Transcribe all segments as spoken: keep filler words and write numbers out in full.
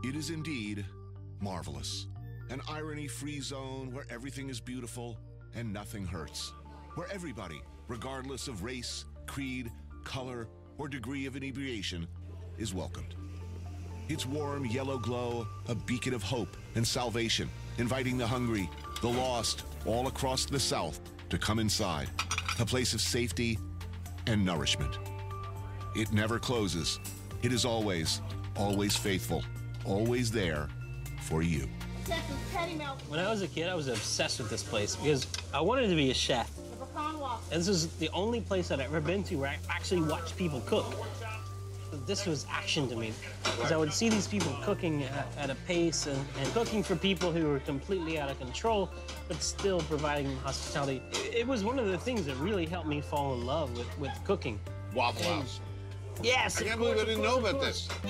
It is indeed marvelous. An irony-free zone where everything is beautiful and nothing hurts. Where everybody, regardless of race, creed, color, or degree of inebriation, is welcomed. Its warm yellow glow, a beacon of hope and salvation, inviting the hungry, the lost, all across the South to come inside. A place of safety and nourishment. It never closes. It is always, always faithful, always there for you. When I was a kid, I was obsessed with this place because I wanted to be a chef. And this is the only place I'd ever been to where I actually watched people cook. This was action to me, because I would see these people cooking at, at a pace and, and cooking for people who were completely out of control, but still providing hospitality. It, it was one of the things that really helped me fall in love with, with cooking. Waffle And- House. Yes, I of can't course, believe I of didn't course, know of about course. this.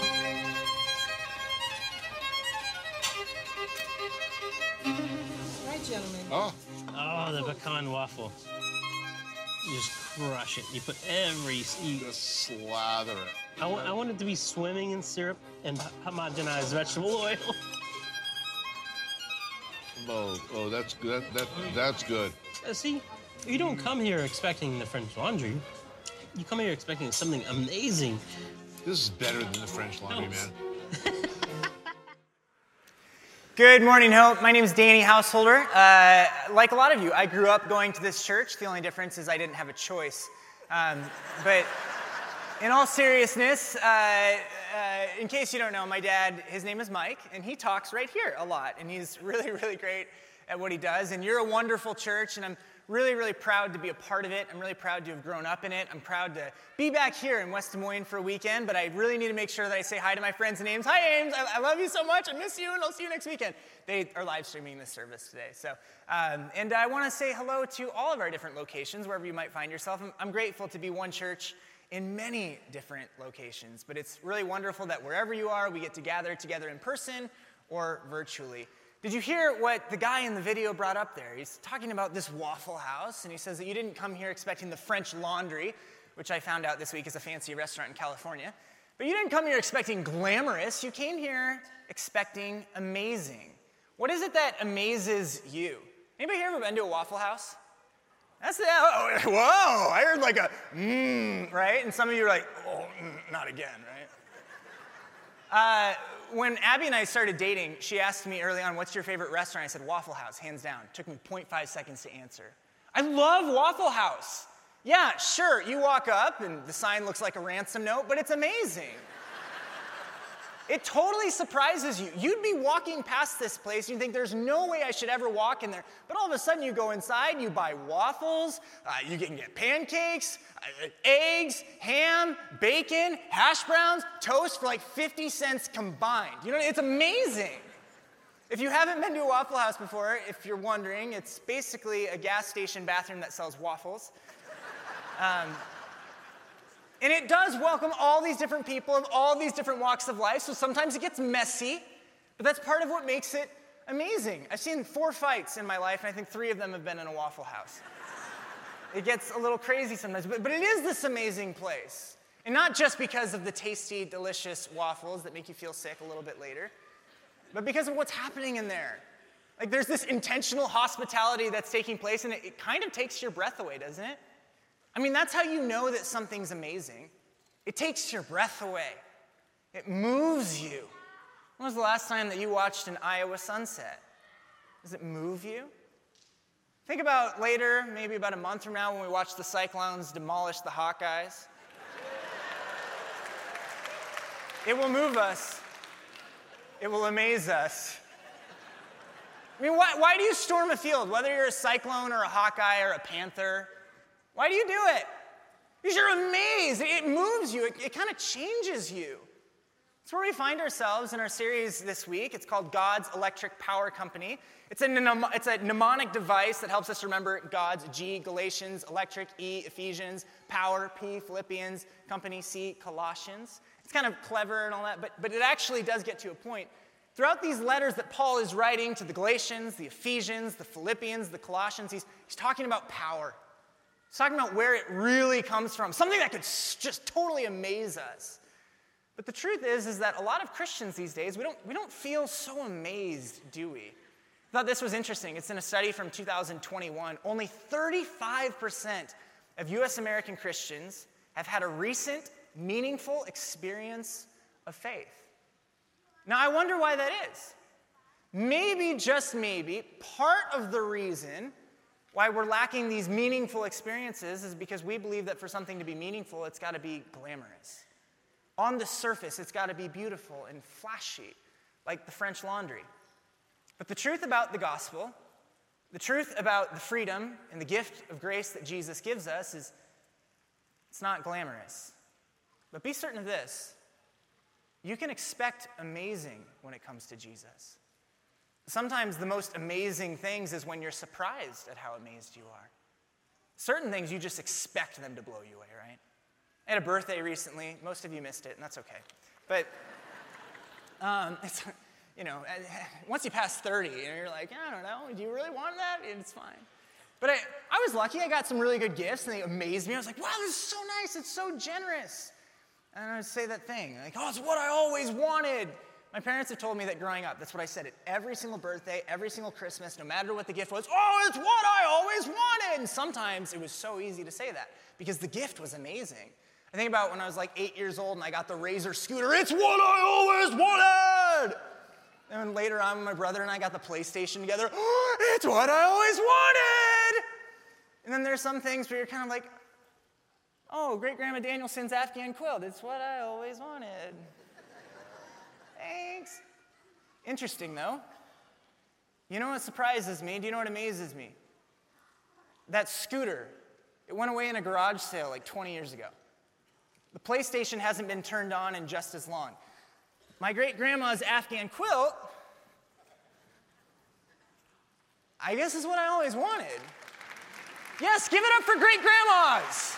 Right, gentlemen. Oh, Oh, the pecan waffle. You just crush it. You put every... You, just slather it. I, want, I want it to be swimming in syrup and homogenized vegetable oil. Oh, oh, that's good. That, that, that's good. Uh, See, you don't come here expecting the French Laundry. You come here expecting something amazing. This is better than the French Laundry, man. Good morning, Hope. My name is Danny Householder. Uh, like a lot of you, I grew up going to this church. The only difference is I didn't have a choice. Um, but in all seriousness, uh, uh, in case you don't know, my dad, his name is Mike, and he talks right here a lot. And he's really, really great at what he does. And you're a wonderful church, and I'm really, really proud to be a part of it. I'm really proud to have grown up in it. I'm proud to be back here in West Des Moines for a weekend, but I really need to make sure that I say hi to my friends and Ames. Hi, Ames. I, I love you so much. I miss you, and I'll see you next weekend. They are live streaming this service today. So, um, and I want to say hello to all of our different locations, wherever you might find yourself. I'm, I'm grateful to be one church in many different locations, but it's really wonderful that wherever you are, we get to gather together in person or virtually. Did you hear what the guy in the video brought up there? He's talking about this Waffle House, and he says that you didn't come here expecting the French Laundry, which I found out this week is a fancy restaurant in California. But you didn't come here expecting glamorous. You came here expecting amazing. What is it that amazes you? Anybody here ever been to a Waffle House? That's the, oh, whoa, I heard like a mmm, right? And some of you are like, oh, mm, not again, right? Uh, when Abby and I started dating, she asked me early on, what's your favorite restaurant? I said, Waffle House, hands down. It took me zero point five seconds to answer. I love Waffle House. Yeah, sure, you walk up and the sign looks like a ransom note, but it's amazing. It totally surprises you. You'd be walking past this place and you think there's no way I should ever walk in there. But all of a sudden you go inside, you buy waffles, uh, you can get pancakes, uh, eggs, ham, bacon, hash browns, toast for like fifty cents combined. You know, it's amazing. If you haven't been to a Waffle House before, if you're wondering, it's basically a gas station bathroom that sells waffles. Um, And it does welcome all these different people of all these different walks of life, so sometimes it gets messy, but that's part of what makes it amazing. I've seen four fights in my life, and I think three of them have been in a Waffle House. It gets a little crazy sometimes, but, but it is this amazing place. And not just because of the tasty, delicious waffles that make you feel sick a little bit later, but because of what's happening in there. Like there's this intentional hospitality that's taking place, and it, it kind of takes your breath away, doesn't it? I mean, that's how you know that something's amazing. It takes your breath away. It moves you. When was the last time that you watched an Iowa sunset? Does it move you? Think about later, maybe about a month from now, when we watch the Cyclones demolish the Hawkeyes. It will move us. It will amaze us. I mean, why, why do you storm a field, whether you're a Cyclone or a Hawkeye or a Panther? Why do you do it? Because you're amazed. It moves you. It, it kind of changes you. That's where we find ourselves in our series this week. It's called God's Electric Power Company. It's a, it's a mnemonic device that helps us remember God's G, Galatians, electric, E, Ephesians, power, P, Philippians, company, C, Colossians. It's kind of clever and all that, but, but it actually does get to a point. Throughout these letters that Paul is writing to the Galatians, the Ephesians, the Philippians, the Colossians, he's, he's talking about power. He's talking about where it really comes from, something that could just totally amaze us. But the truth is, is that a lot of Christians these days, we don't, we don't feel so amazed, do we? I thought this was interesting. It's in a study from two thousand twenty-one. Only thirty-five percent of U S American Christians have had a recent, meaningful experience of faith. Now, I wonder why that is. Maybe, just maybe, part of the reason why we're lacking these meaningful experiences is because we believe that for something to be meaningful, it's got to be glamorous. On the surface, it's got to be beautiful and flashy, like the French Laundry. But the truth about the gospel, the truth about the freedom and the gift of grace that Jesus gives us is it's not glamorous. But be certain of this, you can expect amazing when it comes to Jesus. Sometimes the most amazing things is when you're surprised at how amazed you are. Certain things you just expect them to blow you away, right? I had a birthday recently. Most of you missed it, and that's okay. But um, it's, you know, once you pass thirty, and you're like, I don't know, do you really want that? It's fine. But I, I was lucky. I got some really good gifts, and they amazed me. I was like, wow, this is so nice. It's so generous. And I would say that thing, like, oh, it's what I always wanted. My parents have told me that growing up, that's what I said at every single birthday, every single Christmas, no matter what the gift was, oh, it's what I always wanted. And sometimes it was so easy to say that because the gift was amazing. I think about when I was like eight years old and I got the Razor scooter, it's what I always wanted. And then later on, my brother and I got the PlayStation together, oh, it's what I always wanted. And then there's some things where you're kind of like, oh, Great-Grandma Danielson's Afghan quilt, it's what I always wanted. Thanks. Interesting, though. You know what surprises me? Do you know what amazes me? That scooter, it went away in a garage sale like twenty years ago. The PlayStation hasn't been turned on in just as long. My great-grandma's Afghan quilt, I guess is what I always wanted. Yes, give it up for great-grandmas.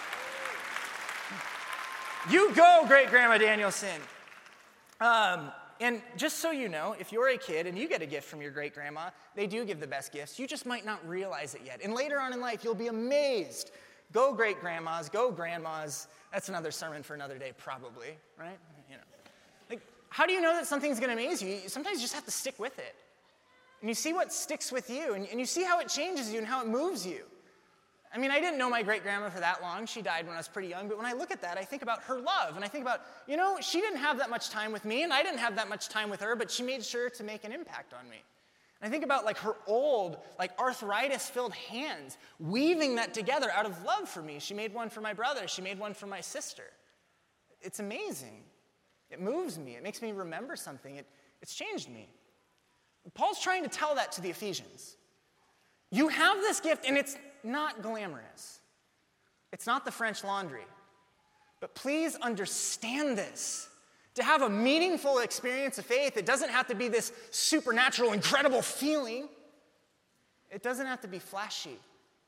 You go, Great-Grandma Danielson. Um, and just so you know, if you're a kid and you get a gift from your great-grandma, they do give the best gifts. You just might not realize it yet. And later on in life, you'll be amazed. Go great-grandmas, go grandmas. That's another sermon for another day, probably, right? You know, like, how do you know that something's going to amaze you? Sometimes you just have to stick with it. And you see what sticks with you, and, and you see how it changes you and how it moves you. I mean, I didn't know my great-grandma for that long. She died when I was pretty young. But when I look at that, I think about her love. And I think about, you know, she didn't have that much time with me, and I didn't have that much time with her, but she made sure to make an impact on me. And I think about, like, her old, like, arthritis-filled hands, weaving that together out of love for me. She made one for my brother. She made one for my sister. It's amazing. It moves me. It makes me remember something. It, it's changed me. Paul's trying to tell that to the Ephesians. You have this gift, and it's not glamorous. It's not the French Laundry. But please understand this. To have a meaningful experience of faith, it doesn't have to be this supernatural, incredible feeling. It doesn't have to be flashy.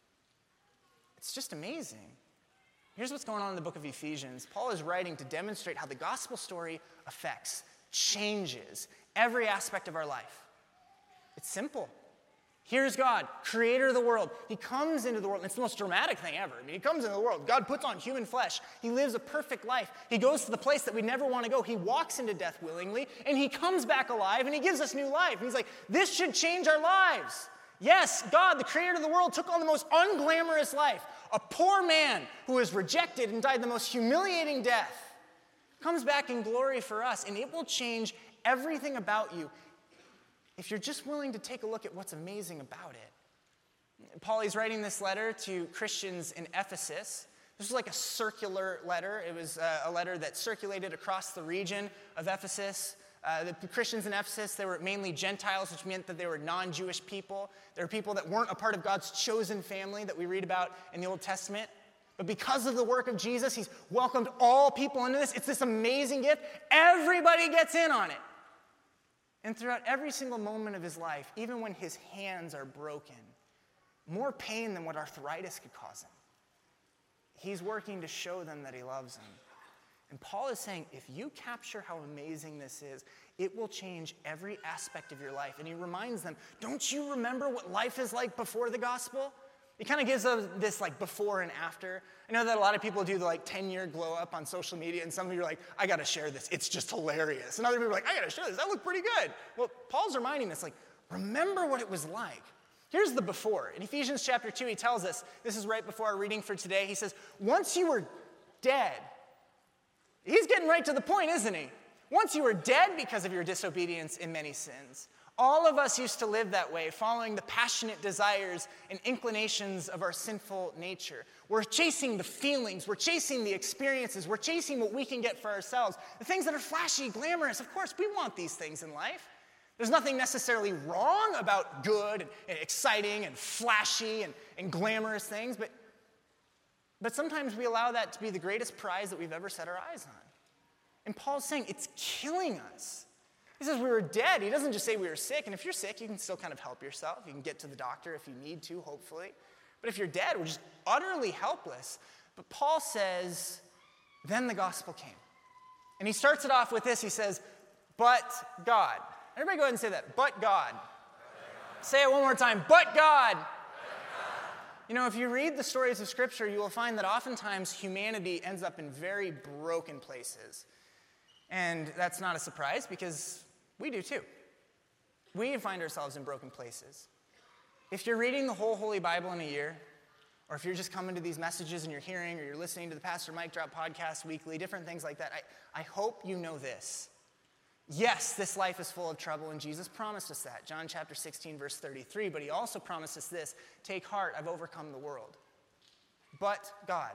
It's just amazing. Here's what's going on in the book of Ephesians. Paul is writing to demonstrate how the gospel story affects, changes every aspect of our life. It's simple. Here's God, creator of the world. He comes into the world, and it's the most dramatic thing ever. I mean, he comes into the world. God puts on human flesh. He lives a perfect life. He goes to the place that we never want to go. He walks into death willingly, and he comes back alive, and he gives us new life. And he's like, this should change our lives. Yes, God, the creator of the world, took on the most unglamorous life. A poor man who was rejected and died the most humiliating death. Comes back in glory for us, and it will change everything about you if you're just willing to take a look at what's amazing about it. Paul is writing this letter to Christians in Ephesus. This was like a circular letter. It was uh, a letter that circulated across the region of Ephesus. Uh, the Christians in Ephesus, they were mainly Gentiles, which meant that they were non-Jewish people. They were people that weren't a part of God's chosen family that we read about in the Old Testament. But because of the work of Jesus, he's welcomed all people into this. It's this amazing gift. Everybody gets in on it. And throughout every single moment of his life, even when his hands are broken, more pain than what arthritis could cause him, he's working to show them that he loves them. And Paul is saying, if you capture how amazing this is, it will change every aspect of your life. And he reminds them, don't you remember what life is like before the gospel? He kind of gives us this like before and after. I know that a lot of people do the like ten-year glow up on social media, and some of you are like, I got to share this. It's just hilarious. And other people are like, I got to share this. That looked pretty good. Well, Paul's reminding us, like, remember what it was like. Here's the before. In Ephesians chapter two, he tells us, this is right before our reading for today, he says, once you were dead, he's getting right to the point, isn't he? Once you were dead because of your disobedience in many sins. All of us used to live that way, following the passionate desires and inclinations of our sinful nature. We're chasing the feelings, we're chasing the experiences, we're chasing what we can get for ourselves. The things that are flashy, glamorous, of course, we want these things in life. There's nothing necessarily wrong about good and, and exciting and flashy and, and glamorous things, but, but sometimes we allow that to be the greatest prize that we've ever set our eyes on. And Paul's saying it's killing us. He says we were dead. He doesn't just say we were sick. And if you're sick, you can still kind of help yourself. You can get to the doctor if you need to, hopefully. But if you're dead, we're just utterly helpless. But Paul says, then the gospel came. And he starts it off with this. He says, but God. Everybody go ahead and say that. But God. But God. Say it one more time. But God. But God. You know, if you read the stories of Scripture, you will find that oftentimes humanity ends up in very broken places. And that's not a surprise because we do too. We find ourselves in broken places. If you're reading the whole Holy Bible in a year, or if you're just coming to these messages and you're hearing, or you're listening to the Pastor Mike Drop podcast weekly, different things like that, I, I hope you know this. Yes, this life is full of trouble, and Jesus promised us that. John chapter sixteen, verse thirty-three, but he also promised us this, take heart, I've overcome the world. But God.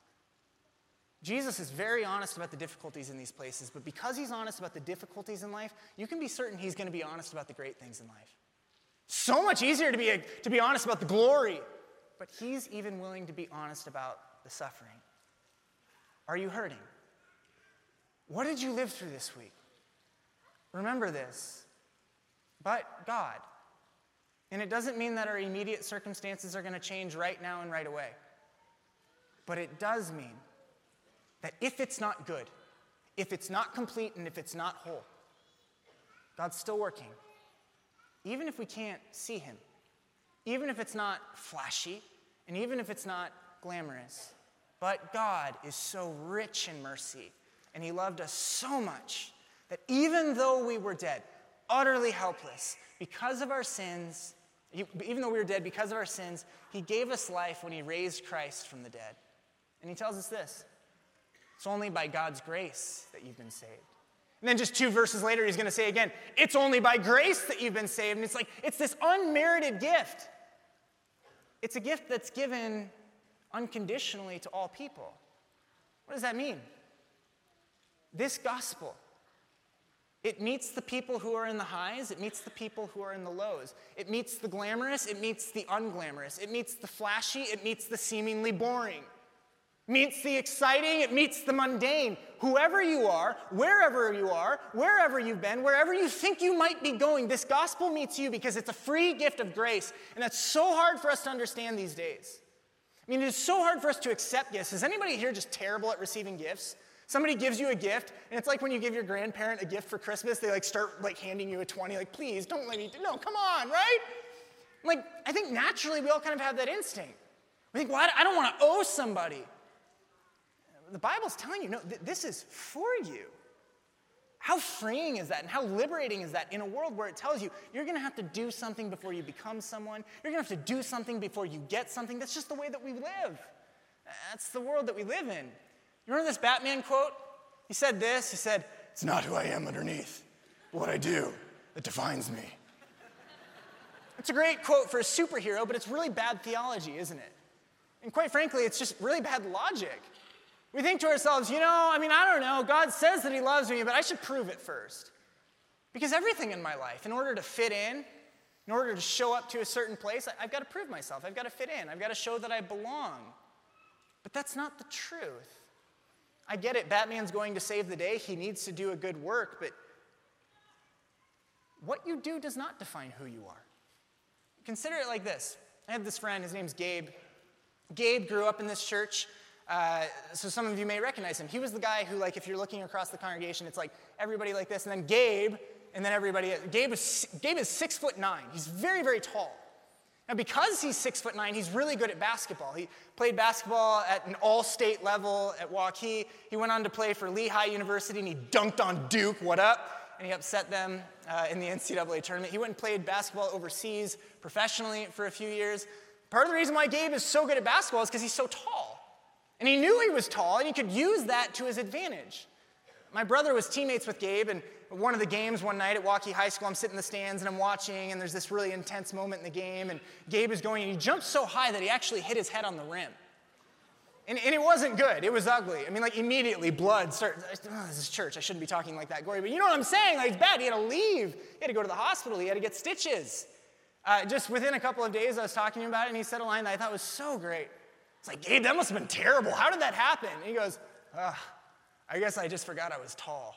Jesus is very honest about the difficulties in these places, but because he's honest about the difficulties in life, you can be certain he's going to be honest about the great things in life. So much easier to be, a, to be honest about the glory, but he's even willing to be honest about the suffering. Are you hurting? What did you live through this week? Remember this, but God. And it doesn't mean that our immediate circumstances are going to change right now and right away. But it does mean that if it's not good, if it's not complete, and if it's not whole, God's still working. Even if we can't see him, even if it's not flashy, and even if it's not glamorous. But God is so rich in mercy, and he loved us so much that even though we were dead, utterly helpless, because of our sins, even though we were dead because of our sins, he gave us life when he raised Christ from the dead. And he tells us this, it's only by God's grace that you've been saved. And then just two verses later, he's going to say again, it's only by grace that you've been saved. And it's like, it's this unmerited gift. It's a gift that's given unconditionally to all people. What does that mean? This gospel, it meets the people who are in the highs, it meets the people who are in the lows. It meets the glamorous, it meets the unglamorous. It meets the flashy, it meets the seemingly boring. It meets the exciting, it meets the mundane. Whoever you are, wherever you are, wherever you've been, wherever you think you might be going, this gospel meets you because it's a free gift of grace. And that's so hard for us to understand these days. I mean, it is so hard for us to accept gifts. Is anybody here just terrible at receiving gifts? Somebody gives you a gift, and it's like when you give your grandparent a gift for Christmas, they like start like handing you a twenty, like, please, don't let me, do, no, come on, right? Like, I think naturally we all kind of have that instinct. We think, well, I don't want to owe somebody. The Bible's telling you, no, th- this is for you. How freeing is that, and how liberating is that in a world where it tells you you're going to have to do something before you become someone, you're going to have to do something before you get something. That's just the way that we live. That's the world that we live in. You remember this Batman quote? He said this, he said, it's not who I am underneath, but what I do that defines me. It's a great quote for a superhero, but it's really bad theology, isn't it? And quite frankly, it's just really bad logic. We think to ourselves, you know, I mean, I don't know, God says that he loves me, but I should prove it first. Because everything in my life, in order to fit in, in order to show up to a certain place, I've got to prove myself. I've got to fit in. I've got to show that I belong. But that's not the truth. I get it, Batman's going to save the day. He needs to do a good work, but what you do does not define who you are. Consider it like this. I have this friend, his name's Gabe. Gabe grew up in this church, uh, so some of you may recognize him. He was the guy who, like, if you're looking across the congregation, it's like everybody like this, and then Gabe, and then everybody. Gabe is, Gabe is six foot nine. He's very, very tall. Now, because he's six foot nine, he's really good at basketball. He played basketball at an all-state level at Waukee. He went on to play for Lehigh University, and he dunked on Duke, what up? And he upset them uh, in the N C double A tournament. He went and played basketball overseas professionally for a few years. Part of the reason why Gabe is so good at basketball is because he's so tall. And he knew he was tall, and he could use that to his advantage. My brother was teammates with Gabe, and one of the games one night at Waukee High School, I'm sitting in the stands, and I'm watching, and there's this really intense moment in the game, and Gabe is going, and he jumped so high that he actually hit his head on the rim. And, and it wasn't good. It was ugly. I mean, like, immediately, blood started. Oh, this is church. I shouldn't be talking like that, Gory. But you know what I'm saying? Like, it's bad. He had to leave. He had to go to the hospital. He had to get stitches. Uh, just within a couple of days, I was talking to him about it, and he said a line that I thought was so great. It's like, Gabe, that must have been terrible. How did that happen? And he goes, ugh, I guess I just forgot I was tall.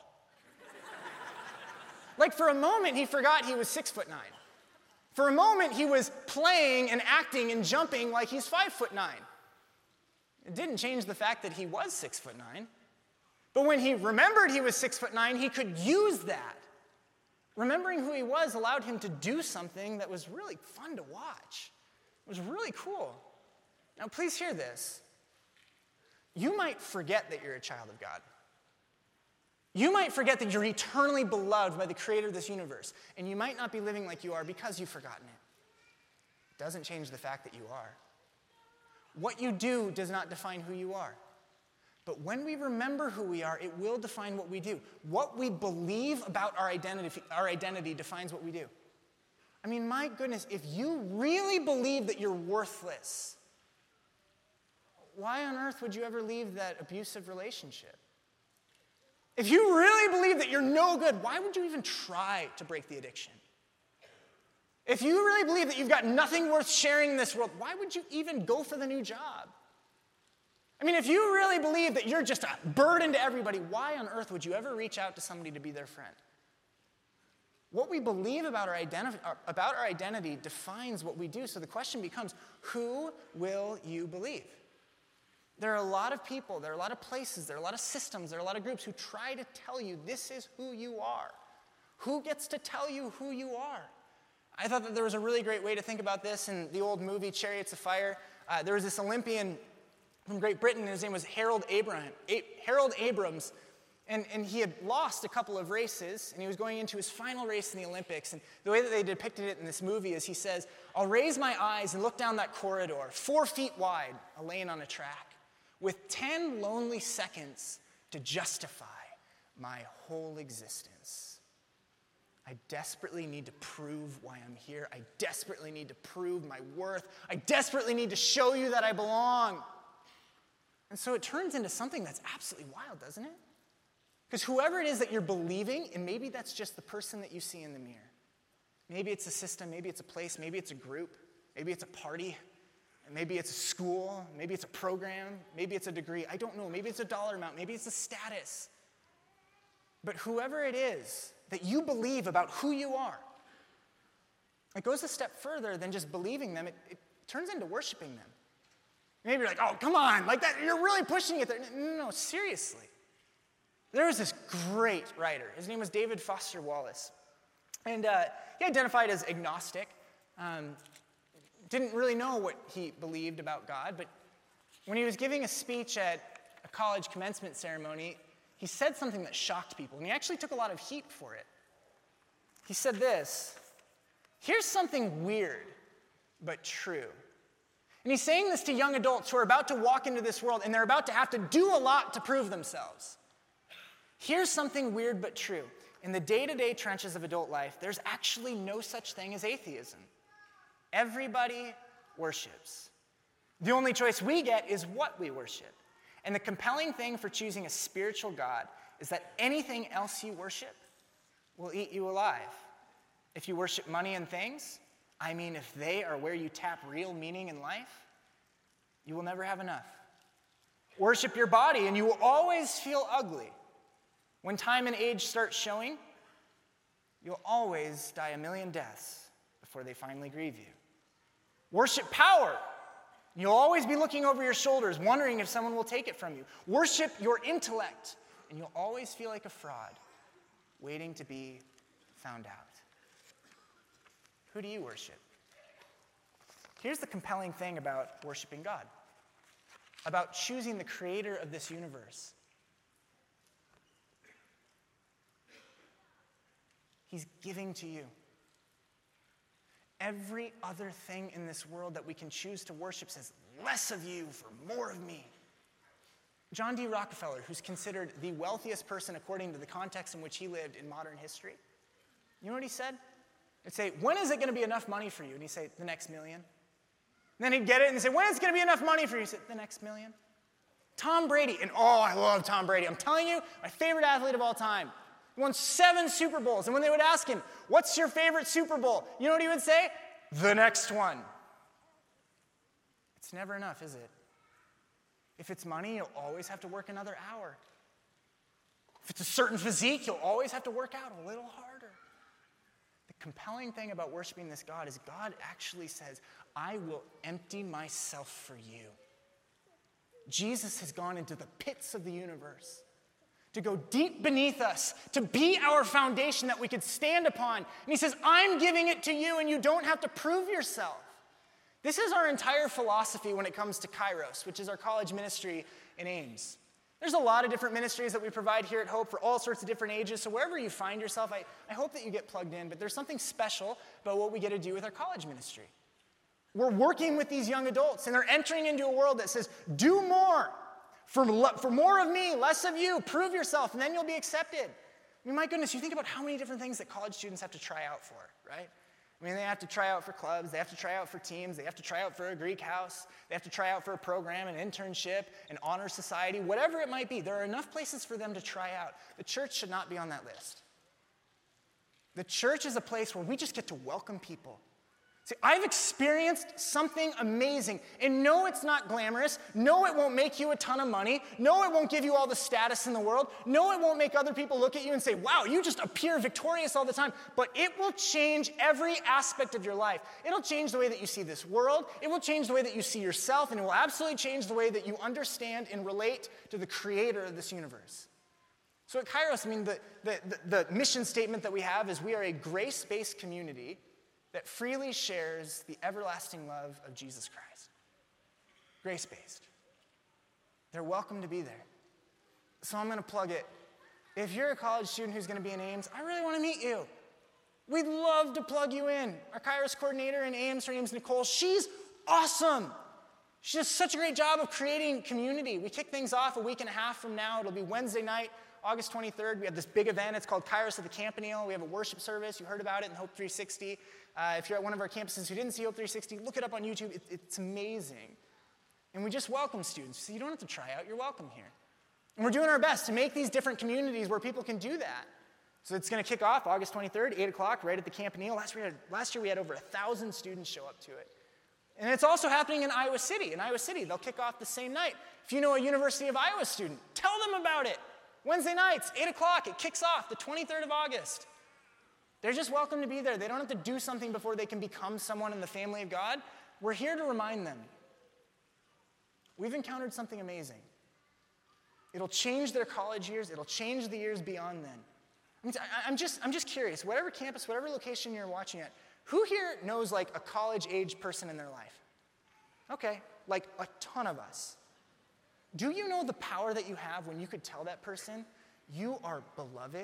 Like, for a moment, he forgot he was six foot nine. For a moment, he was playing and acting and jumping like he's five foot nine. It didn't change the fact that he was six foot nine. But when he remembered he was six foot nine, he could use that. Remembering who he was allowed him to do something that was really fun to watch. It was really cool. Now, please hear this. You might forget that you're a child of God. You might forget that you're eternally beloved by the creator of this universe. And you might not be living like you are because you've forgotten it. It doesn't change the fact that you are. What you do does not define who you are. But when we remember who we are, it will define what we do. What we believe about our identity, our identity defines what we do. I mean, my goodness, if you really believe that you're worthless, why on earth would you ever leave that abusive relationship? If you really believe that you're no good, why would you even try to break the addiction? If you really believe that you've got nothing worth sharing in this world, why would you even go for the new job? I mean, if you really believe that you're just a burden to everybody, why on earth would you ever reach out to somebody to be their friend? What we believe about our, identi- about our identity defines what we do. So the question becomes, who will you believe? There are a lot of people, there are a lot of places, there are a lot of systems, there are a lot of groups who try to tell you this is who you are. Who gets to tell you who you are? I thought that there was a really great way to think about this in the old movie Chariots of Fire. Uh, there was this Olympian from Great Britain, and his name was Harold Abraham, A- Harold Abrams, and, and he had lost a couple of races, and he was going into his final race in the Olympics. And the way that they depicted it in this movie is he says, I'll raise my eyes and look down that corridor, four feet wide, a lane on a track, with ten lonely seconds to justify my whole existence. I desperately need to prove why I'm here. I desperately need to prove my worth. I desperately need to show you that I belong. And so it turns into something that's absolutely wild, doesn't it? Because whoever it is that you're believing, and maybe that's just the person that you see in the mirror. Maybe it's a system, maybe it's a place, maybe it's a group, maybe it's a party, maybe it's a school, maybe it's a program, maybe it's a degree. I don't know. Maybe it's a dollar amount, maybe it's a status. But whoever it is that you believe about who you are, it goes a step further than just believing them. It, it turns into worshiping them. Maybe you're like, oh, come on, like that, you're really pushing it there. No, no, no, seriously. There was this great writer. His name was David Foster Wallace. And uh, he identified as agnostic. Um, didn't really know what he believed about God, but when he was giving a speech at a college commencement ceremony, he said something that shocked people, and he actually took a lot of heat for it. He said this, here's something weird, but true. And he's saying this to young adults who are about to walk into this world, and they're about to have to do a lot to prove themselves. Here's something weird but true. In the day-to-day trenches of adult life, there's actually no such thing as atheism. Everybody worships. The only choice we get is what we worship. And the compelling thing for choosing a spiritual God is that anything else you worship will eat you alive. If you worship money and things, I mean, if they are where you tap real meaning in life, you will never have enough. Worship your body, and you will always feel ugly. When time and age start showing, you'll always die a million deaths before they finally grieve you. Worship power. You'll always be looking over your shoulders, wondering if someone will take it from you. Worship your intellect, and you'll always feel like a fraud, waiting to be found out. Who do you worship? Here's the compelling thing about worshiping God, about choosing the creator of this universe. He's giving to you. Every other thing in this world that we can choose to worship says, less of you for more of me. John D. Rockefeller, who's considered the wealthiest person according to the context in which he lived in modern history, you know what he said? He'd say, when is it going to be enough money for you? And he'd say, the next million. And then he'd get it and he'd say, when is it going to be enough money for you? He'd say, the next million. Tom Brady, and oh, I love Tom Brady. I'm telling you, my favorite athlete of all time. He won seven Super Bowls. And when they would ask him, what's your favorite Super Bowl? You know what he would say? The next one. It's never enough, is it? If it's money, you'll always have to work another hour. If it's a certain physique, you'll always have to work out a little harder. The compelling thing about worshiping this God is God actually says, I will empty myself for you. Jesus has gone into the pits of the universe to go deep beneath us, to be our foundation that we could stand upon. And he says, I'm giving it to you and you don't have to prove yourself. This is our entire philosophy when it comes to Kairos, which is our college ministry in Ames. There's a lot of different ministries that we provide here at Hope for all sorts of different ages, so wherever you find yourself, I, I hope that you get plugged in, but there's something special about what we get to do with our college ministry. We're working with these young adults, and they're entering into a world that says, do more. For, for more of me, less of you, prove yourself, and then you'll be accepted. I mean, my goodness, you think about how many different things that college students have to try out for, right? I mean, they have to try out for clubs, they have to try out for teams, they have to try out for a Greek house, they have to try out for a program, an internship, an honor society, whatever it might be. There are enough places for them to try out. The church should not be on that list. The church is a place where we just get to welcome people. See, I've experienced something amazing, and no, it's not glamorous. No, it won't make you a ton of money. No, it won't give you all the status in the world. No, it won't make other people look at you and say, wow, you just appear victorious all the time. But it will change every aspect of your life. It'll change the way that you see this world. It will change the way that you see yourself, and it will absolutely change the way that you understand and relate to the creator of this universe. So at Kairos, I mean, the, the, the, the mission statement that we have is we are a grace-based community that freely shares the everlasting love of Jesus Christ. Grace-based. They're welcome to be there. So I'm going to plug it. If you're a college student who's going to be in Ames, I really want to meet you. We'd love to plug you in. Our Kairos coordinator in Ames, her name's Nicole. She's awesome. She does such a great job of creating community. We kick things off a week and a half from now. It'll be Wednesday night, August twenty-third. We have this big event. It's called Kairos at the Campanile. We have a worship service. You heard about it in Hope three sixty. Uh, if you're at one of our campuses who didn't see Hope three sixty, look it up on YouTube. It, it's amazing. And we just welcome students. So you don't have to try out. You're welcome here. And we're doing our best to make these different communities where people can do that. So it's going to kick off August twenty-third, eight o'clock, right at the Campanile. Last year, last year we had over one thousand students show up to it. And it's also happening in Iowa City. In Iowa City, they'll kick off the same night. If you know a University of Iowa student, tell them about it. Wednesday nights, eight o'clock, it kicks off the twenty-third of August. They're just welcome to be there. They don't have to do something before they can become someone in the family of God. We're here to remind them. We've encountered something amazing. It'll change their college years. It'll change the years beyond then. I mean, I'm just, I'm just curious, whatever campus, whatever location you're watching at, who here knows like a college-age person in their life? Okay, like a ton of us. Do you know the power that you have when you could tell that person, you are beloved?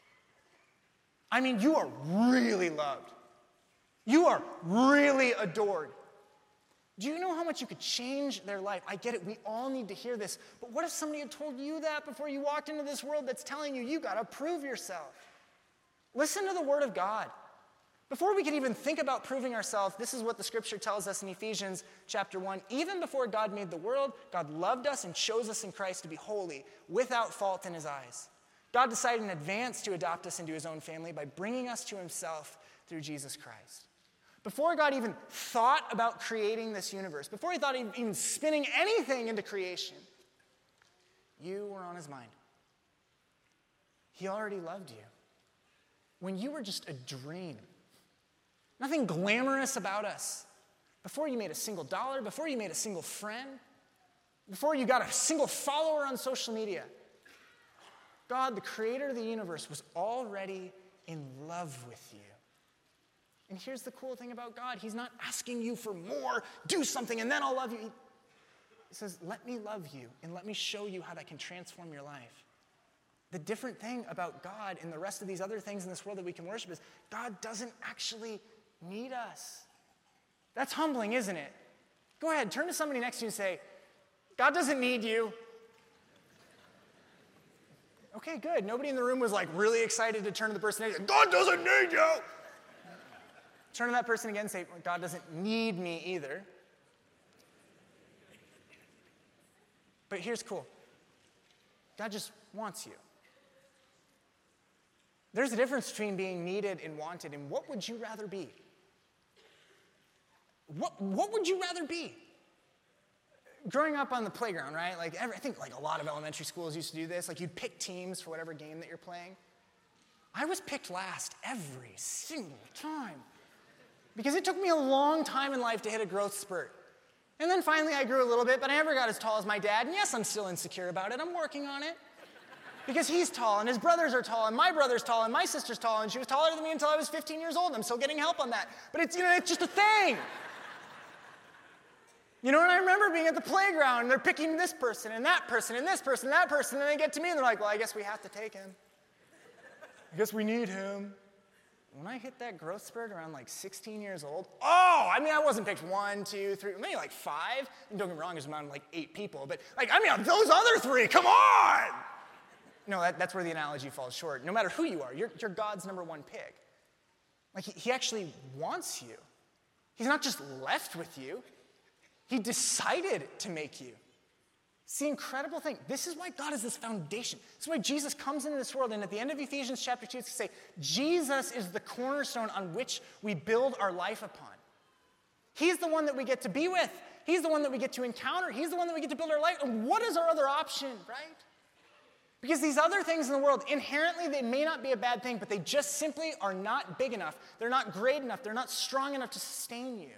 I mean, you are really loved. You are really adored. Do you know how much you could change their life? I get it, we all need to hear this, but what if somebody had told you that before you walked into this world that's telling you, you gotta prove yourself? Listen to the word of God. Before we could even think about proving ourselves, this is what the scripture tells us in Ephesians chapter one. Even before God made the world, God loved us and chose us in Christ to be holy, without fault in his eyes. God decided in advance to adopt us into his own family by bringing us to himself through Jesus Christ. Before God even thought about creating this universe, before he thought of even spinning anything into creation, you were on his mind. He already loved you. When you were just a dream, nothing glamorous about us. Before you made a single dollar, before you made a single friend, before you got a single follower on social media, God, the creator of the universe, was already in love with you. And here's the cool thing about God. He's not asking you for more. Do something and then I'll love you. He says, let me love you and let me show you how that can transform your life. The different thing about God and the rest of these other things in this world that we can worship is God doesn't actually need us. That's humbling, isn't it? Go ahead, turn to somebody next to you and say, God doesn't need you. Okay, good. Nobody in the room was like really excited to turn to the person next to you. God doesn't need you. Turn to that person again and say, God doesn't need me either. But here's cool. God just wants you. There's a difference between being needed and wanted, and what would you rather be? What, what would you rather be? Growing up on the playground, right? Like every, I think like a lot of elementary schools used to do this. Like you'd pick teams for whatever game that you're playing. I was picked last every single time because it took me a long time in life to hit a growth spurt. And then finally I grew a little bit, but I never got as tall as my dad. And yes, I'm still insecure about it. I'm working on it. Because he's tall, and his brothers are tall, and my brother's tall, and my sister's tall, and she was taller than me until I was fifteen years old. I'm still getting help on that. But it's, you know, it's just a thing. You know, and I remember being at the playground, and they're picking this person, and that person, and this person, and that person, and they get to me, and they're like, well, I guess we have to take him. I guess we need him. When I hit that growth spurt around like sixteen years old, oh, I mean, I wasn't picked one, two, three, maybe like five. And don't get me wrong, there's around like eight people. But like, I mean, those other three, come on! No, that, that's where the analogy falls short. No matter who you are, you're, you're God's number one pick. Like, he, he actually wants you. He's not just left with you. He decided to make you. It's the incredible thing. This is why God is this foundation. This is why Jesus comes into this world, and at the end of Ephesians chapter two, it's to say, Jesus is the cornerstone on which we build our life upon. He's the one that we get to be with. He's the one that we get to encounter. He's the one that we get to build our life. And what is our other option, right? Because these other things in the world, inherently, they may not be a bad thing, but they just simply are not big enough. They're not great enough. They're not strong enough to sustain you.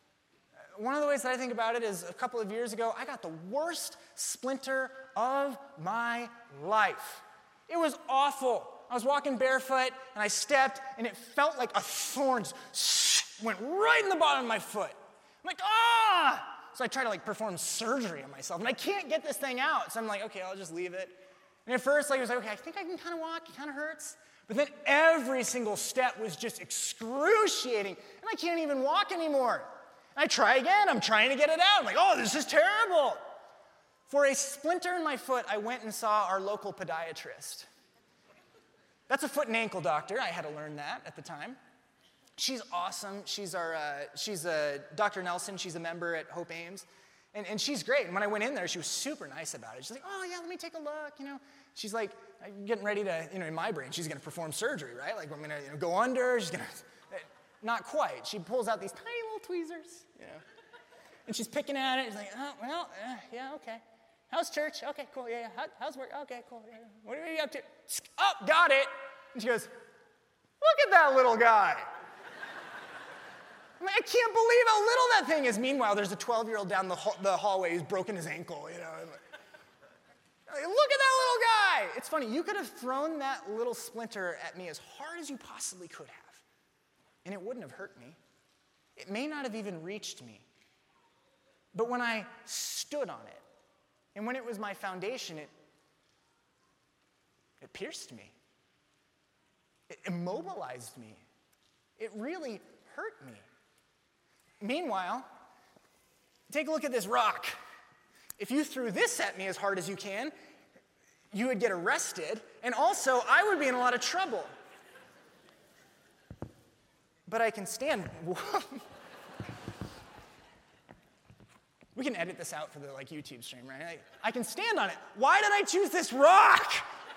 One of the ways that I think about it is a couple of years ago, I got the worst splinter of my life. It was awful. I was walking barefoot, and I stepped, and it felt like a thorn just went right in the bottom of my foot. I'm like, ah! So I try to like perform surgery on myself, and I can't get this thing out. So I'm like, okay, I'll just leave it. And at first, like, I was like, okay, I think I can kind of walk. It kind of hurts. But then every single step was just excruciating, and I can't even walk anymore. And I try again. I'm trying to get it out. I'm like, oh, this is terrible. For a splinter in my foot, I went and saw our local podiatrist. That's a foot and ankle doctor. I had to learn that at the time. She's awesome. She's our, uh, she's a, Doctor Nelson. She's a member at Hope Ames. And, and she's great. And when I went in there, she was super nice about it. She's like, oh, yeah, let me take a look, you know. She's like, I'm getting ready to, you know, in my brain, she's going to perform surgery, right? Like, I'm going to you know, go under. She's going to, not quite. She pulls out these tiny little tweezers, you know. And she's picking at it. She's like, oh, well, uh, yeah, okay. How's church? Okay, cool, yeah, yeah. How, how's work? Okay, cool, yeah, yeah. What are you up to? Oh, got it. And she goes, look at that little guy. I mean, I can't believe how little that thing is. Meanwhile, there's a twelve-year-old down the, ha- the hallway who's broken his ankle, you know. Like, look at that little guy. It's funny. You could have thrown that little splinter at me as hard as you possibly could have, and it wouldn't have hurt me. It may not have even reached me. But when I stood on it, and when it was my foundation, it, it pierced me. It immobilized me. It really hurt me. Meanwhile, take a look at this rock. If you threw this at me as hard as you can, you would get arrested, and also I would be in a lot of trouble. But I can stand. We can edit this out for the like YouTube stream, right? I, I can stand on it. Why did I choose this rock?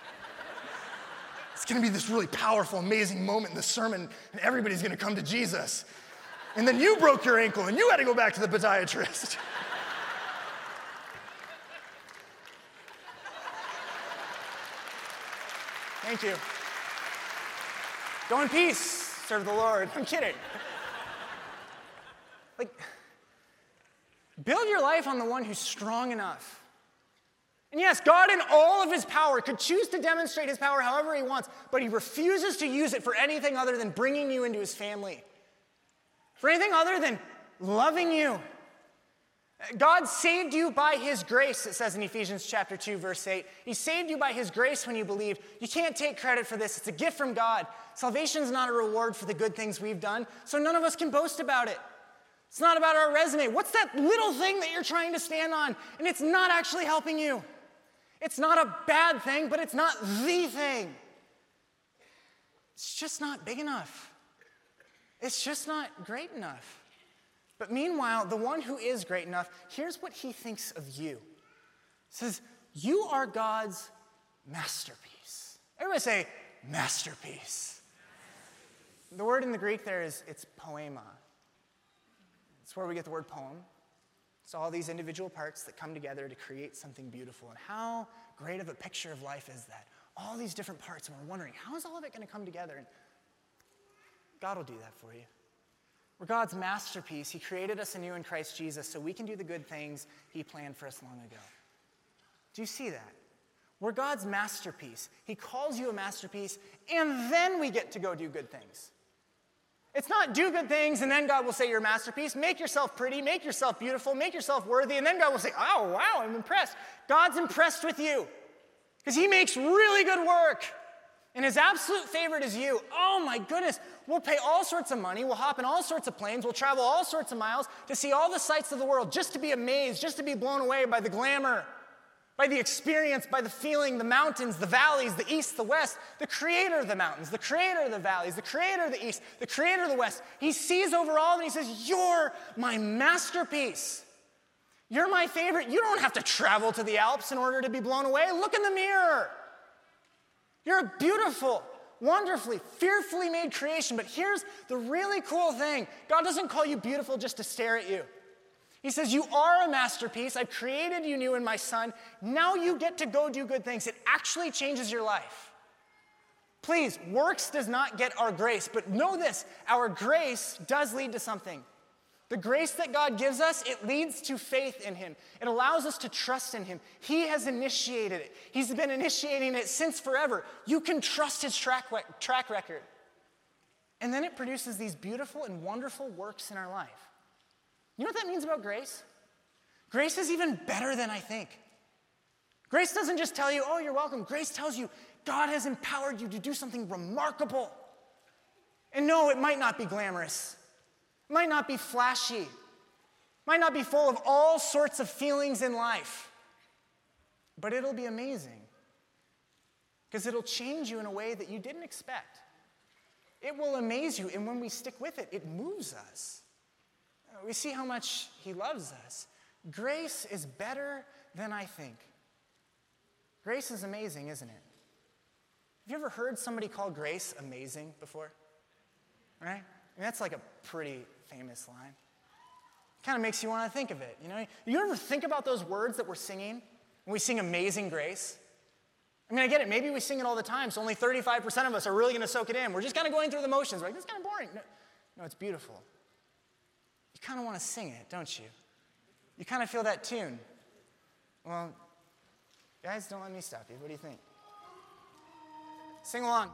It's going to be this really powerful, amazing moment in the sermon, and everybody's going to come to Jesus. And then you broke your ankle, and you had to go back to the podiatrist. Thank you. Go in peace, serve the Lord. I'm kidding. Like, build your life on the one who's strong enough. And yes, God in all of his power could choose to demonstrate his power however he wants, but he refuses to use it for anything other than bringing you into his family. for anything other than loving you. God saved you by his grace, it says in Ephesians chapter two, verse eight. He saved you by his grace when you believed. You can't take credit for this. It's a gift from God. Salvation is not a reward for the good things we've done, so none of us can boast about it. It's not about our resume. What's that little thing that you're trying to stand on? And it's not actually helping you. It's not a bad thing, but it's not the thing. It's just not big enough. It's just not great enough. But meanwhile, the one who is great enough, here's what he thinks of you. He says, you are God's masterpiece. Everybody say, masterpiece. The word in the Greek there is, it's poema. It's where we get the word poem. It's all these individual parts that come together to create something beautiful. And how great of a picture of life is that? All these different parts, and we're wondering, how is all of it going to come together? And God will do that for you. We're God's masterpiece. He created us anew in Christ Jesus so we can do the good things he planned for us long ago. Do you see that? We're God's masterpiece. He calls you a masterpiece, and then we get to go do good things. It's not do good things, and then God will say you're a masterpiece. Make yourself pretty, make yourself beautiful, make yourself worthy, and then God will say, oh, wow, I'm impressed. God's impressed with you because he makes really good work. And his absolute favorite is you. Oh my goodness, we'll pay all sorts of money, we'll hop in all sorts of planes, we'll travel all sorts of miles to see all the sights of the world, just to be amazed, just to be blown away by the glamour, by the experience, by the feeling, the mountains, the valleys, the east, the west, the creator of the mountains, the creator of the valleys, the creator of the east, the creator of the west. He sees over all and he says, you're my masterpiece. You're my favorite. You don't have to travel to the Alps in order to be blown away. Look in the mirror. You're a beautiful, wonderfully, fearfully made creation. But here's the really cool thing. God doesn't call you beautiful just to stare at you. He says, you are a masterpiece. I've created you new in my Son. Now you get to go do good things. It actually changes your life. Please, works does not get our grace. But know this, our grace does lead to something. The grace that God gives us, it leads to faith in him. It allows us to trust in him. He has initiated it. He's been initiating it since forever. You can trust his track, track record. And then it produces these beautiful and wonderful works in our life. You know what that means about grace? Grace is even better than I think. Grace doesn't just tell you, oh, you're welcome. Grace tells you God has empowered you to do something remarkable. And no, it might not be glamorous. It might not be flashy. It might not be full of all sorts of feelings in life. But it'll be amazing. Because it'll change you in a way that you didn't expect. It will amaze you, and when we stick with it, it moves us. We see how much he loves us. Grace is better than I think. Grace is amazing, isn't it? Have you ever heard somebody call grace amazing before? Right? I mean, that's like a pretty famous line. Kind of makes you want to think of it. You know, you ever think about those words that we're singing when we sing Amazing Grace? I mean, I get it. Maybe we sing it all the time, so only thirty-five percent of us are really going to soak it in. We're just kind of going through the motions. We're like, this is kind of boring. No, no, it's beautiful. You kind of want to sing it, don't you? You kind of feel that tune. Well, guys, don't let me stop you. What do you think? Sing along.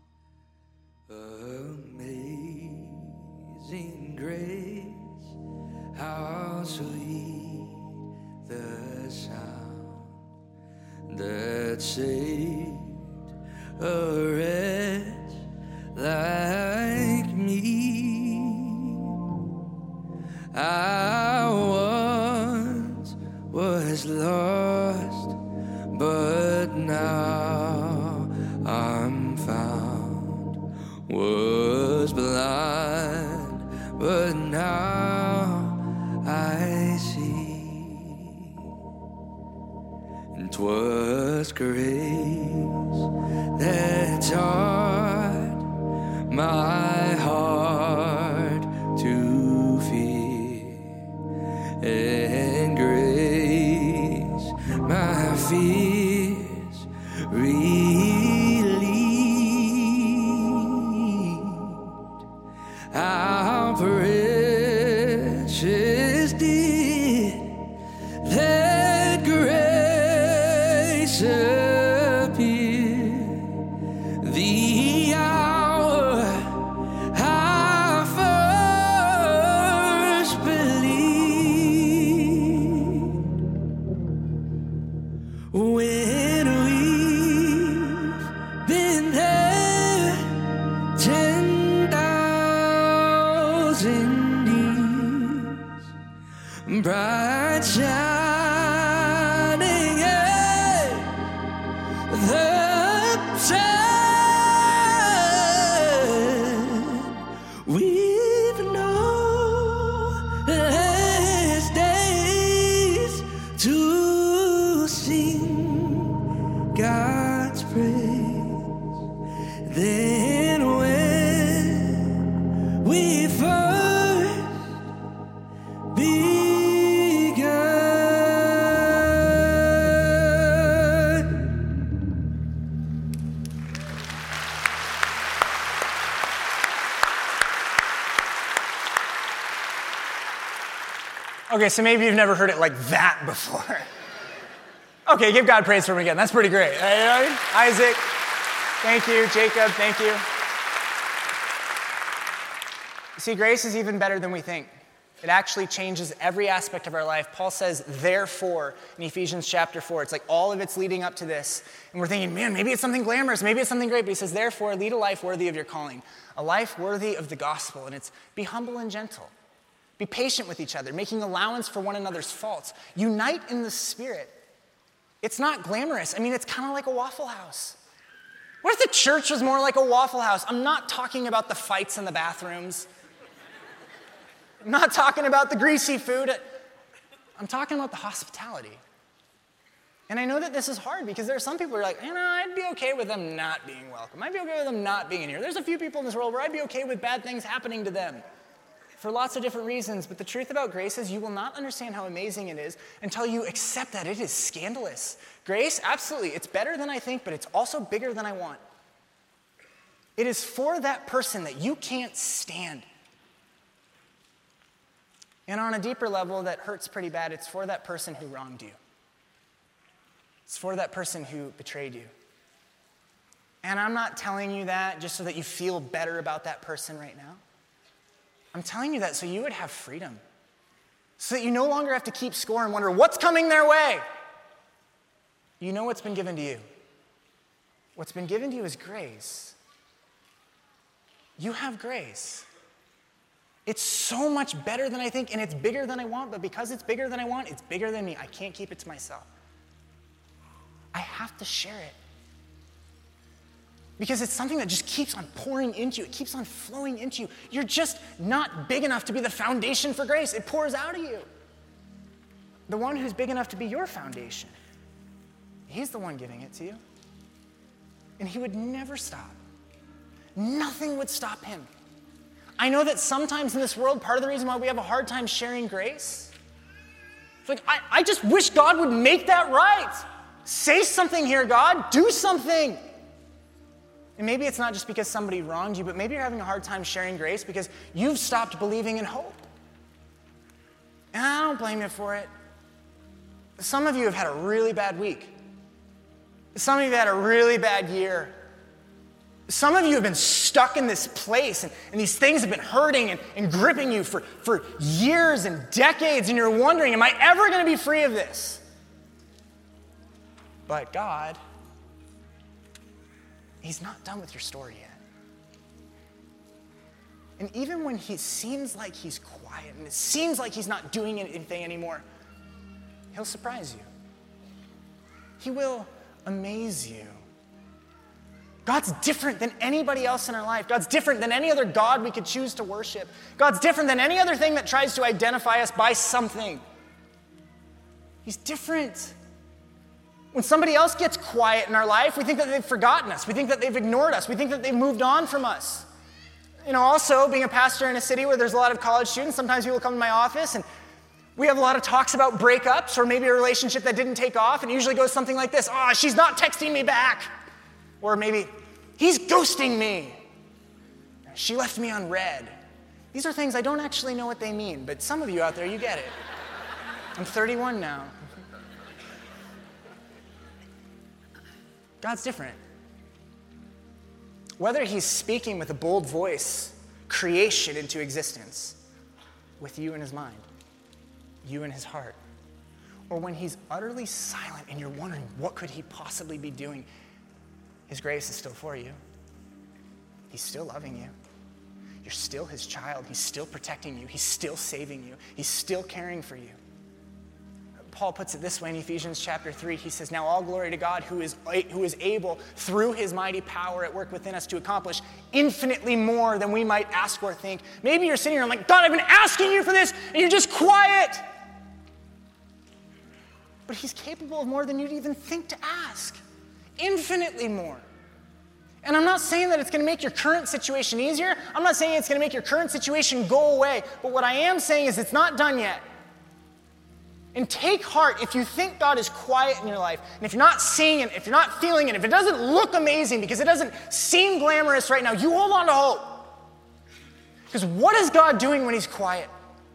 Amazing grace, how sweet the sound that saved a wretch like me. I once was lost, but now I'm found. Was blind, but now I see. And 'twas grace that taught my heart to fear, and grace my fears relieved. How precious did that grace appear, the hour I ten thousand years, bright shining in the sun. We've known less days to sing God's praise than when we first begun. Okay, so maybe you've never heard it like that before. Okay, give God praise for him again. That's pretty great. Hey, Isaac, thank you. Jacob, thank you. See, grace is even better than we think. It actually changes every aspect of our life. Paul says, therefore, in Ephesians chapter four. It's like all of it's leading up to this. And we're thinking, man, maybe it's something glamorous. Maybe it's something great. But he says, therefore, lead a life worthy of your calling. A life worthy of the gospel. And it's be humble and gentle. Be patient with each other, making allowance for one another's faults. Unite in the Spirit. It's not glamorous. I mean, it's kind of like a Waffle House. What if the church was more like a Waffle House? I'm not talking about the fights in the bathrooms. I'm not talking about the greasy food. I'm talking about the hospitality. And I know that this is hard because there are some people who are like, you know, I'd be okay with them not being welcome. I'd be okay with them not being in here. There's a few people in this world where I'd be okay with bad things happening to them for lots of different reasons. But the truth about grace is you will not understand how amazing it is until you accept that it is scandalous. Grace, absolutely, it's better than I think, but it's also bigger than I want. It is for that person that you can't stand. And on a deeper level that hurts pretty bad, it's for that person who wronged you. It's for that person who betrayed you. And I'm not telling you that just so that you feel better about that person right now. I'm telling you that so you would have freedom. So that you no longer have to keep score and wonder what's coming their way. You know what's been given to you. What's been given to you is grace. You have grace. It's so much better than I think, and it's bigger than I want, but because it's bigger than I want, it's bigger than me. I can't keep it to myself. I have to share it. Because it's something that just keeps on pouring into you. It keeps on flowing into you. You're just not big enough to be the foundation for grace. It pours out of you. The one who's big enough to be your foundation, he's the one giving it to you. And he would never stop. Nothing would stop him. I know that sometimes in this world, part of the reason why we have a hard time sharing grace, it's like, I, I just wish God would make that right. Say something here, God. Do something. And maybe it's not just because somebody wronged you, but maybe you're having a hard time sharing grace because you've stopped believing in hope. And I don't blame you for it. Some of you have had a really bad week. Some of you have had a really bad year. Some of you have been stuck in this place, and, and these things have been hurting and, and gripping you for, for years and decades, and you're wondering, am I ever going to be free of this? But God, he's not done with your story yet. And even when he seems like he's quiet, and it seems like he's not doing anything anymore, he'll surprise you. He will amaze you. God's different than anybody else in our life. God's different than any other God we could choose to worship. God's different than any other thing that tries to identify us by something. He's different. When somebody else gets quiet in our life, we think that they've forgotten us. We think that they've ignored us. We think that they've moved on from us. You know, also, being a pastor in a city where there's a lot of college students, sometimes people come to my office and we have a lot of talks about breakups or maybe a relationship that didn't take off, and it usually goes something like this. Oh, she's not texting me back. Or maybe, he's ghosting me. She left me on red. These are things I don't actually know what they mean, but some of you out there, you get it. I'm thirty-one now. God's different. Whether he's speaking with a bold voice, creation into existence, with you in his mind, you in his heart, or when he's utterly silent and you're wondering what could he possibly be doing, his grace is still for you. He's still loving you. You're still his child. He's still protecting you. He's still saving you. He's still caring for you. Paul puts it this way in Ephesians chapter three. He says, now all glory to God who is, who is able through his mighty power at work within us to accomplish infinitely more than we might ask or think. Maybe you're sitting here and like, God, I've been asking you for this, and you're just quiet. But he's capable of more than you'd even think to ask. Infinitely more. And I'm not saying that it's going to make your current situation easier. I'm not saying it's going to make your current situation go away. But what I am saying is it's not done yet. And take heart if you think God is quiet in your life, and if you're not seeing it, if you're not feeling it, if it doesn't look amazing because it doesn't seem glamorous right now, you hold on to hope. Because what is God doing when he's quiet?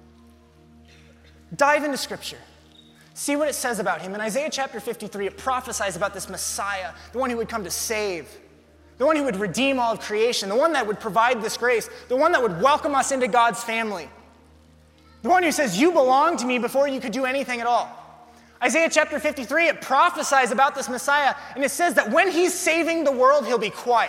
Dive into Scripture. See what it says about him. In Isaiah chapter fifty-three, it prophesies about this Messiah, the one who would come to save, the one who would redeem all of creation, the one that would provide this grace, the one that would welcome us into God's family. The one who says, you belong to me before you could do anything at all. Isaiah chapter fifty-three, it prophesies about this Messiah, and it says that when he's saving the world, he'll be quiet.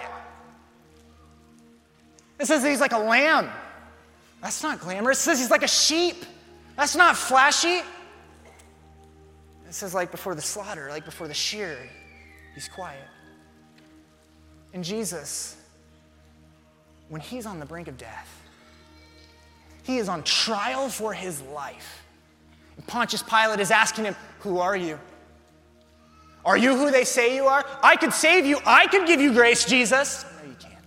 It says that he's like a lamb. That's not glamorous. It says he's like a sheep. That's not flashy. It says like before the slaughter, like before the shear, he's quiet. And Jesus, when he's on the brink of death, he is on trial for his life. And Pontius Pilate is asking him, who are you? Are you who they say you are? I could save you. I could give you grace, Jesus. No, you can't.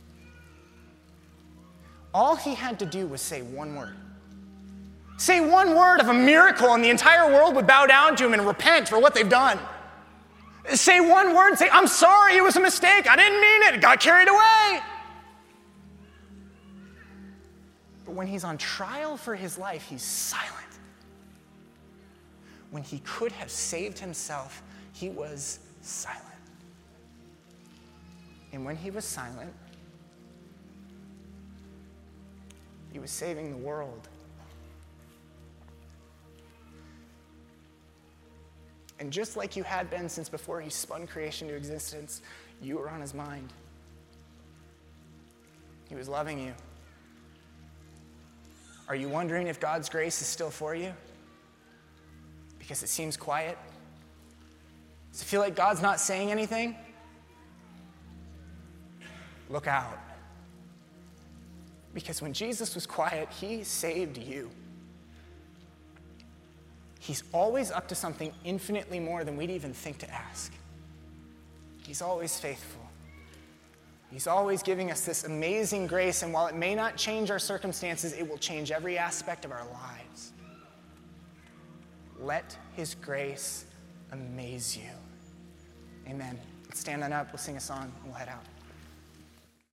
All he had to do was say one word. Say one word of a miracle and the entire world would bow down to him and repent for what they've done. Say one word and say, I'm sorry, it was a mistake. I didn't mean it. It got carried away. But when he's on trial for his life, he's silent. When he could have saved himself, he was silent. And when he was silent, he was saving the world. And just like you had been since before he spun creation to existence, you were on his mind. He was loving you. Are you wondering if God's grace is still for you? Because it seems quiet? Does it feel like God's not saying anything? Look out. Because when Jesus was quiet, he saved you. He's always up to something infinitely more than we'd even think to ask. He's always faithful. He's always giving us this amazing grace, and while it may not change our circumstances, it will change every aspect of our lives. Let his grace amaze you. Amen. Let's stand on up. We'll sing a song, and we'll head out.